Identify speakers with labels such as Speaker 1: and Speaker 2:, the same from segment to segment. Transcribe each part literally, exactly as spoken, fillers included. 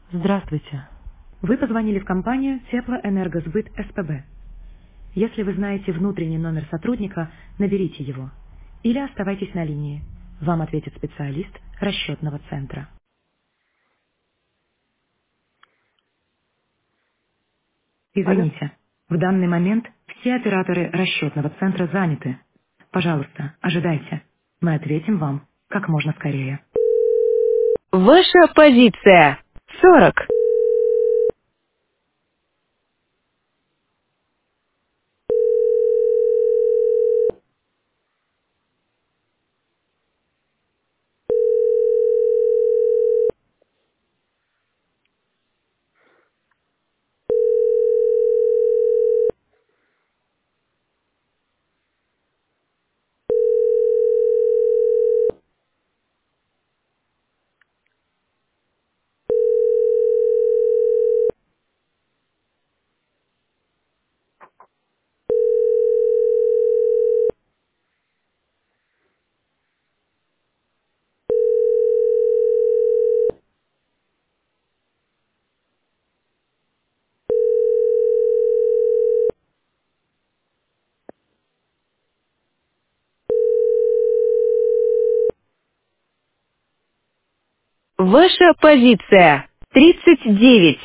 Speaker 1: Здравствуйте. Вы позвонили в компанию Теплоэнергосбыт СПБ. Если вы знаете внутренний номер сотрудника, наберите его. Или оставайтесь на линии. Вам ответит специалист расчетного центра.
Speaker 2: Алло.
Speaker 1: Извините, в данный момент все операторы расчетного центра заняты. Пожалуйста, ожидайте. Мы ответим вам как можно скорее. Ваша позиция. сорок. Ваша позиция. тридцать девять.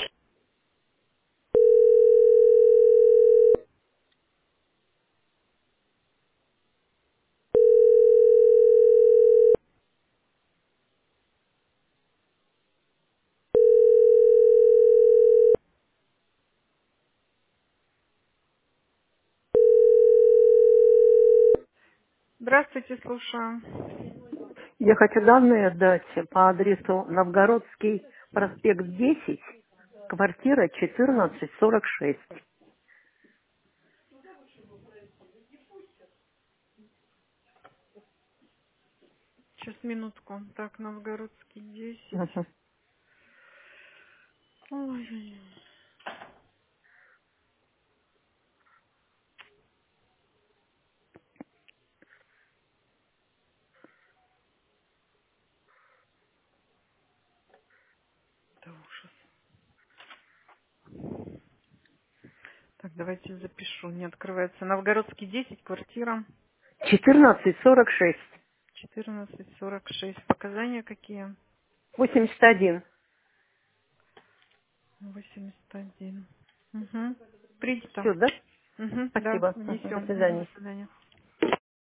Speaker 2: Здравствуйте, слушаю.
Speaker 3: Я хочу данные отдать по адресу Новгородский проспект десять, квартира четырнадцать сорок шесть.
Speaker 2: Сейчас минутку. Так, Новгородский десять.
Speaker 3: Мгм.
Speaker 2: Ой, это ужас. Так, давайте запишу. Не открывается. Новгородский десять, квартира
Speaker 3: четырнадцать сорок шесть.
Speaker 2: четырнадцать сорок шесть. Показания какие?
Speaker 3: восемьдесят один.
Speaker 2: восемьдесят один. Угу. Принято.
Speaker 3: Все, да?
Speaker 2: Угу, да,
Speaker 3: Спасибо. Мгм. До
Speaker 2: внесем. Мгм, до
Speaker 3: свидания.
Speaker 2: свидания.